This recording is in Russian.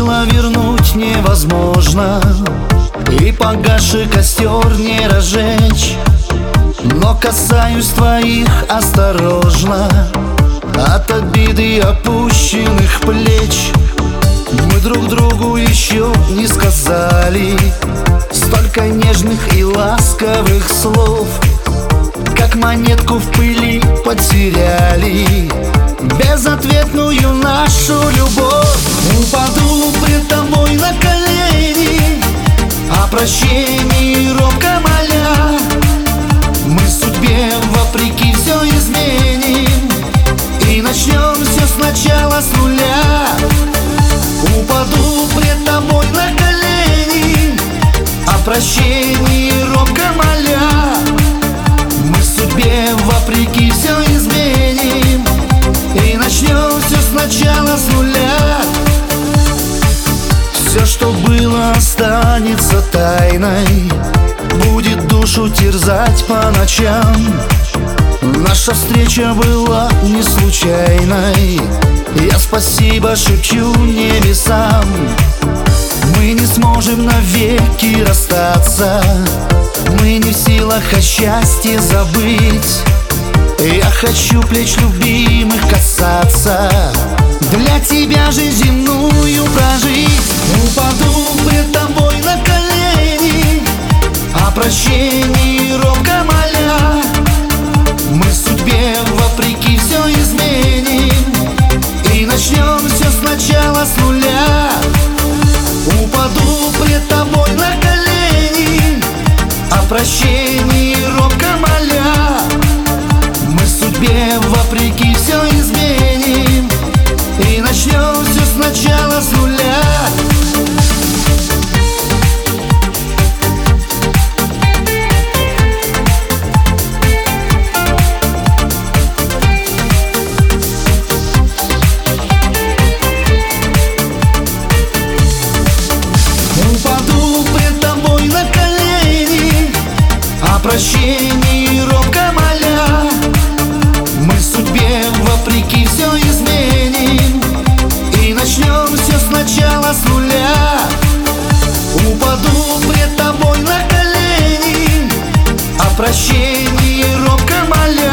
было вернуть невозможно, и погасший костер не разжечь. Но касаюсь твоих осторожно, от обиды опущенных плеч. Мы друг другу еще не сказали столько нежных и ласковых слов, как монетку в пыли потеряли безответную нашу любовь. Упаду пред тобой на колени, о прощении робко моля. Мы судьбе вопреки все изменим и начнем все сначала с нуля. Упаду пред тобой на колени, о прощении робко моля. Мы судьбе вопреки все изменим и начнем все сначала с нуля. Все, что было, останется тайной, будет душу терзать по ночам. Наша встреча была не случайной, я спасибо шепчу небесам. Мы не сможем навеки расстаться, мы не в силах о счастье забыть. Я хочу плеч любимых касаться, для тебя жизнь земную прожить. Упаду пред тобой на колени, о прощении робко моля. Мы судьбе вопреки все изменим и начнем все сначала с нуля. Упаду пред тобой на колени, о прощении робко моля. Мы судьбе вопреки все изменим и начнем все сначала с нуля. Упаду пред тобой на колени, о прощении робко моля. Мы судьбе вопреки все изменим и начнем все сначала с нуля. Упаду пред тобой на колени, о прощении робко моля.